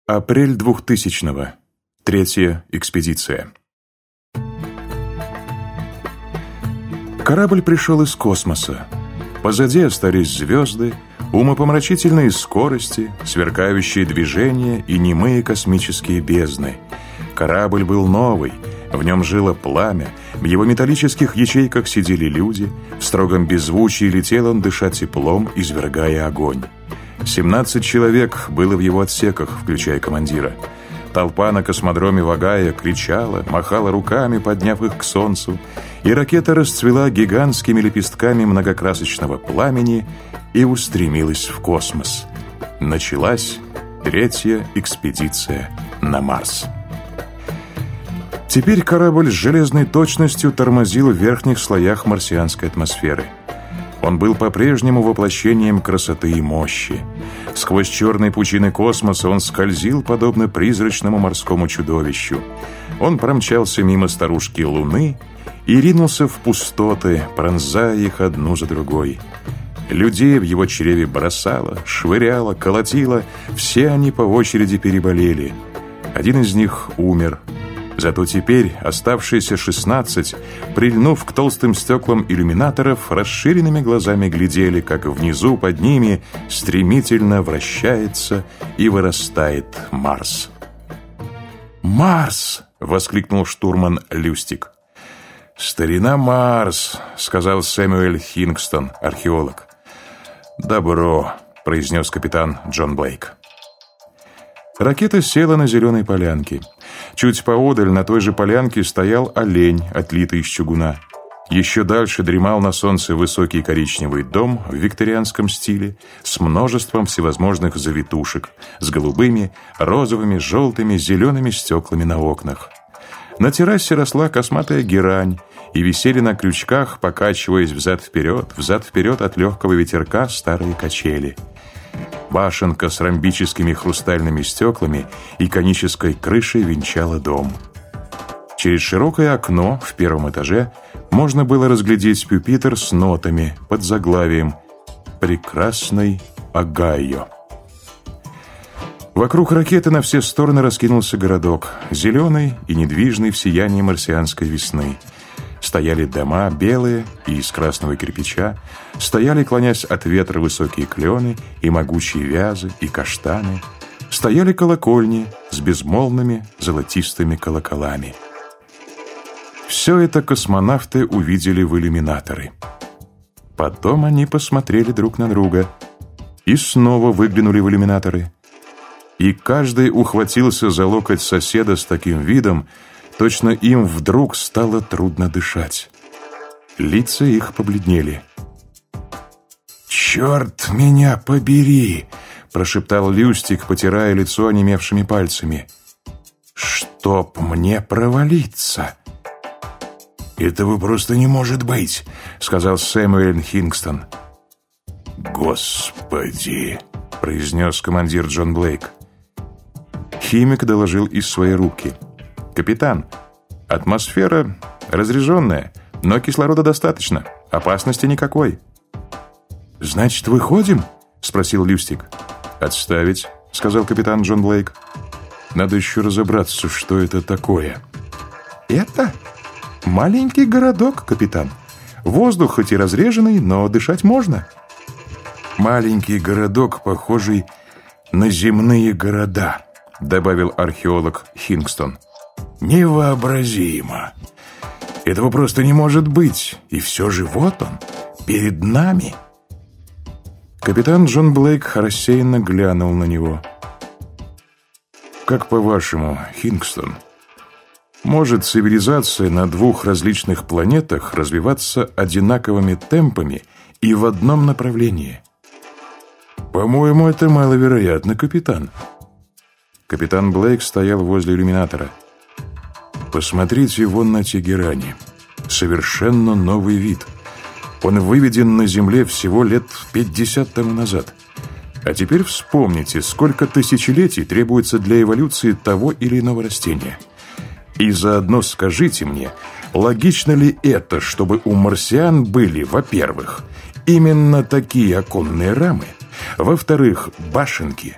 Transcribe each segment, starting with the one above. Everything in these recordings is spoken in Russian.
Апрель 2000-го. Третья экспедиция. Корабль пришел из космоса. Позади остались звезды, умопомрачительные скорости, сверкающие движения и немые космические бездны. Корабль был новый, в нем жило пламя, в его металлических ячейках сидели люди, в строгом беззвучии летел он, дыша теплом, извергая огонь. 17 человек было в его отсеках, включая командира. Толпа на космодроме Вагая кричала, махала руками, подняв их к солнцу, и ракета расцвела гигантскими лепестками многокрасочного пламени и устремилась в космос. Началась третья экспедиция на Марс. Теперь корабль с железной точностью тормозил в верхних слоях марсианской атмосферы. Он был по-прежнему воплощением красоты и мощи. Сквозь черные пучины космоса он скользил, подобно призрачному морскому чудовищу. Он промчался мимо старушки Луны и ринулся в пустоты, пронзая их одну за другой. Людей в его чреве бросало, швыряло, колотило. Все они по очереди переболели. Один из них умер. Зато теперь оставшиеся 16, прильнув к толстым стеклам иллюминаторов, расширенными глазами глядели, как внизу под ними стремительно вращается и вырастает Марс. «Марс!» — воскликнул штурман Люстик. «Старина Марс!» — сказал Сэмюэль Хингстон, археолог. «Добро!» — произнес капитан Джон Блейк. Ракета села на зеленой полянке. Чуть поодаль на той же полянке стоял олень, отлитый из чугуна. Еще дальше дремал на солнце высокий коричневый дом в викторианском стиле с множеством всевозможных завитушек, с голубыми, розовыми, желтыми, зелеными стеклами на окнах. На террасе росла косматая герань, и висели на крючках, покачиваясь взад-вперед от легкого ветерка старые качели. Башенка с ромбическими хрустальными стеклами и конической крышей венчала дом. Через широкое окно в первом этаже можно было разглядеть пюпитр с нотами под заглавием «Прекрасный Огайо». Вокруг ракеты на все стороны раскинулся городок, зеленый и недвижный в сиянии марсианской весны. Стояли дома белые и из красного кирпича, стояли, клонясь от ветра, высокие клены и могучие вязы и каштаны, стояли колокольни с безмолвными золотистыми колоколами. Все это космонавты увидели в иллюминаторы. Потом они посмотрели друг на друга и снова выглянули в иллюминаторы. И каждый ухватился за локоть соседа с таким видом, точно им вдруг стало трудно дышать. Лица их побледнели. «Черт меня побери!» — прошептал Люстик, потирая лицо онемевшими пальцами. «Чтоб мне провалиться!» «Этого просто не может быть!» — сказал Сэмюэль Хингстон. «Господи!» — произнес командир Джон Блейк. Химик доложил из своей рубки. «Капитан, атмосфера разряженная, но кислорода достаточно, опасности никакой». «Значит, выходим?» — спросил Люстик. «Отставить», — сказал капитан Джон Блейк. «Надо еще разобраться, что это такое». «Это маленький городок, капитан. Воздух хоть и разреженный, но дышать можно». «Маленький городок, похожий на земные города», — добавил археолог Хингстон. «Невообразимо! Этого просто не может быть! И все же вот он, перед нами!» Капитан Джон Блейк рассеянно глянул на него. «Как по-вашему, Хингстон, может цивилизация на двух различных планетах развиваться одинаковыми темпами и в одном направлении?» «По-моему, это маловероятно, капитан». Капитан Блейк стоял возле иллюминатора. «Посмотрите вон на те герани. Совершенно новый вид. Он выведен на Земле всего лет 50 тому назад. А теперь вспомните, сколько тысячелетий требуется для эволюции того или иного растения. И заодно скажите мне, логично ли это, чтобы у марсиан были, во-первых, именно такие оконные рамы, во-вторых, башенки,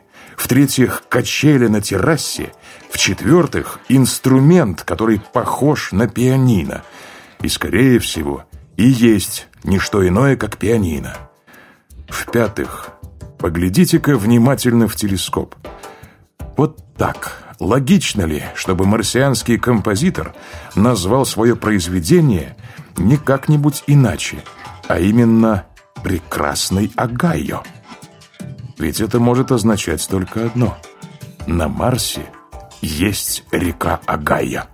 В-третьих, качели на террасе. В-четвертых, инструмент, который похож на пианино. И, скорее всего, и есть не что иное, как пианино. В-пятых, поглядите-ка внимательно в телескоп. Вот так. Логично ли, чтобы марсианский композитор назвал свое произведение не как-нибудь иначе, а именно «Прекрасный Огайо»? Ведь это может означать только одно. На Марсе есть река Огайо.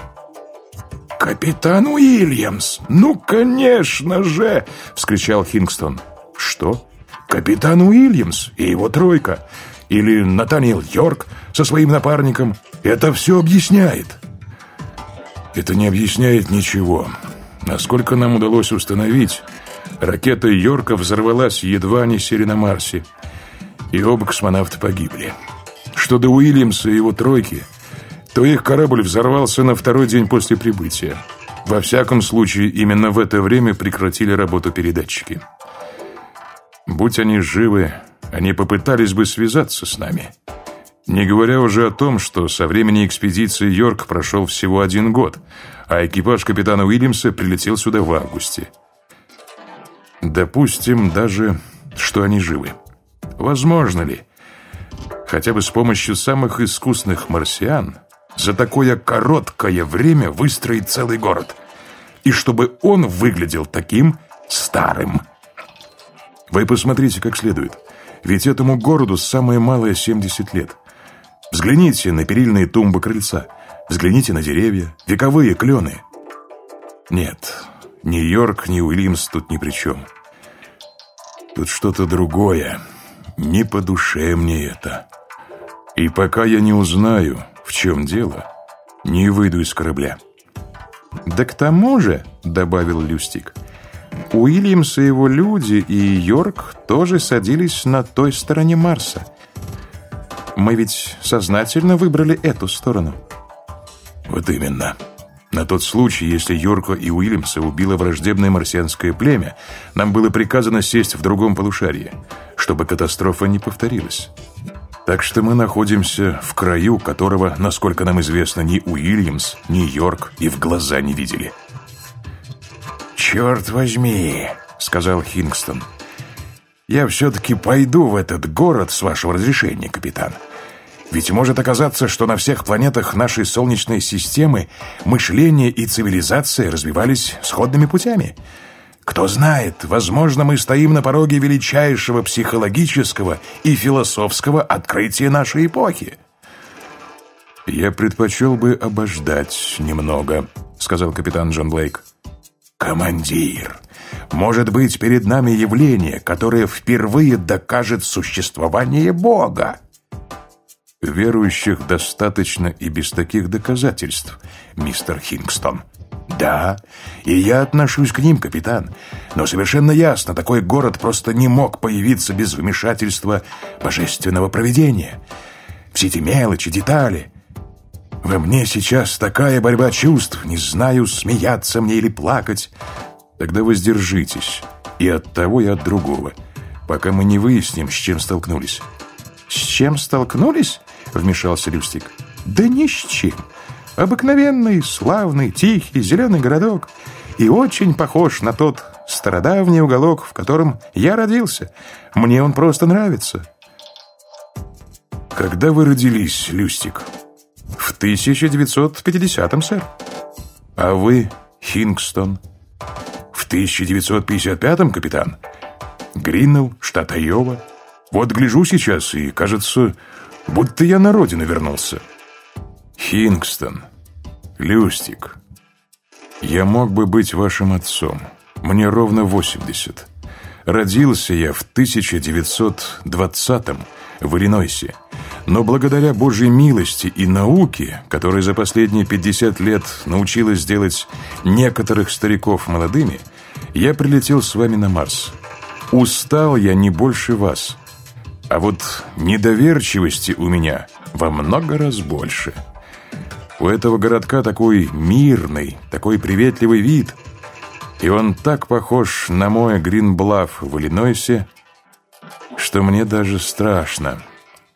«Капитан Уильямс! Ну, конечно же!» — вскричал Хингстон. «Что? Капитан Уильямс и его тройка? Или Натаниэл Йорк со своим напарником? Это все объясняет». «Это не объясняет ничего. Насколько нам удалось установить, ракета Йорка взорвалась, едва они сели на Марсе, и оба космонавта погибли. Что до Уильямса и его тройки, то их корабль взорвался на второй день после прибытия. Во всяком случае, именно в это время прекратили работу передатчики. Будь они живы, они попытались бы связаться с нами. Не говоря уже о том, что со времени экспедиции Йорк прошел всего 1 год, а экипаж капитана Уильямса прилетел сюда в августе. Допустим даже, что они живы. Возможно ли, хотя бы с помощью самых искусных марсиан, за такое короткое время выстроить целый город, и чтобы он выглядел таким старым? Вы посмотрите как следует, ведь этому городу самое малое 70 лет. Взгляните на перильные тумбы крыльца, взгляните на деревья, вековые клены. Нет, ни Йорк, ни Уильямс тут ни при чем. Тут что-то другое. Не по душе мне это. И пока я не узнаю, в чем дело, не выйду из корабля. «Да к тому же, — добавил Люстик, — Уильямс и его люди и Йорк тоже садились на той стороне Марса. Мы ведь сознательно выбрали эту сторону». «Вот именно. На тот случай, если Йорка и Уильямса убило враждебное марсианское племя, нам было приказано сесть в другом полушарии, чтобы катастрофа не повторилась. Так что мы находимся в краю, которого, насколько нам известно, ни Уильямс, ни Йорк и в глаза не видели». «Черт возьми», — сказал Хингстон. «Я все-таки пойду в этот город с вашего разрешения, капитан. Ведь может оказаться, что на всех планетах нашей Солнечной системы мышление и цивилизация развивались сходными путями. Кто знает, возможно, мы стоим на пороге величайшего психологического и философского открытия нашей эпохи». «Я предпочел бы обождать немного», — сказал капитан Джон Блейк. «Командир, может быть, перед нами явление, которое впервые докажет существование Бога?» «Верующих достаточно и без таких доказательств, мистер Хингстон». «Да, и я отношусь к ним, капитан. Но совершенно ясно, такой город просто не мог появиться без вмешательства божественного провидения. Все эти мелочи, детали. Во мне сейчас такая борьба чувств, не знаю, смеяться мне или плакать». «Тогда воздержитесь и от того, и от другого, пока мы не выясним, с чем столкнулись». «С чем столкнулись?» — вмешался Люстик. «Да ни с чем. Обыкновенный, славный, тихий, зеленый городок. И очень похож на тот стародавний уголок, в котором я родился. Мне он просто нравится». «Когда вы родились, Люстик?» «В 1950-м, сэр». «А вы, Хингстон?» «В 1955-м, капитан. Гринелл, штат Айова. Вот гляжу сейчас, и кажется, будто я на родину вернулся». «Хингстон, Люстик, я мог бы быть вашим отцом. Мне ровно 80. Родился я в 1920-м в Иллинойсе. Но благодаря Божьей милости и науке, которая за последние 50 лет научилась делать некоторых стариков молодыми, я прилетел с вами на Марс. Устал я не больше вас. А вот недоверчивости у меня во много раз больше. У этого городка такой мирный, такой приветливый вид, и он так похож на мой Грин-Блафф в Иллинойсе, что мне даже страшно.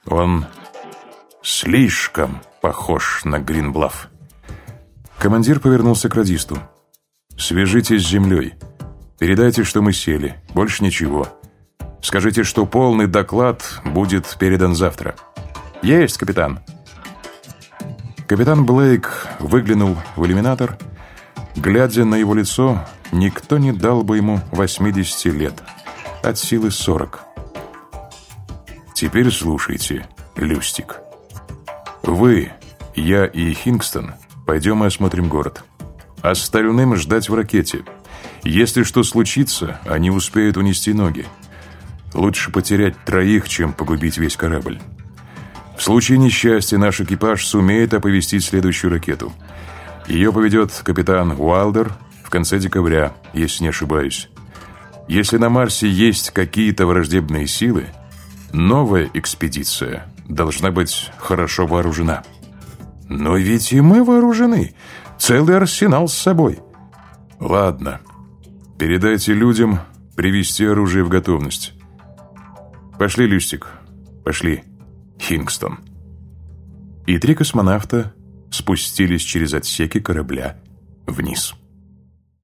Он слишком похож на Гринблафф. Командир повернулся к радисту. «Свяжитесь с землей. Передайте, что мы сели. Больше ничего. Скажите, что полный доклад будет передан завтра». «Есть, капитан». Капитан Блейк выглянул в иллюминатор. Глядя на его лицо, никто не дал бы ему 80 лет. От силы 40. «Теперь слушайте, Люстик. Вы, я и Хингстон пойдем и осмотрим город. Остальным ждать в ракете. Если что случится, они успеют унести ноги. Лучше потерять 3, чем погубить весь корабль. В случае несчастья наш экипаж сумеет оповестить следующую ракету. Ее поведет капитан Уайлдер в конце декабря, если не ошибаюсь. Если на Марсе есть какие-то враждебные силы, новая экспедиция должна быть хорошо вооружена». «Но ведь и мы вооружены. Целый арсенал с собой». «Ладно. Передайте людям привести оружие в готовность. Пошли, Люстик. Пошли, Хингстон». И 3 космонавта спустились через отсеки корабля вниз.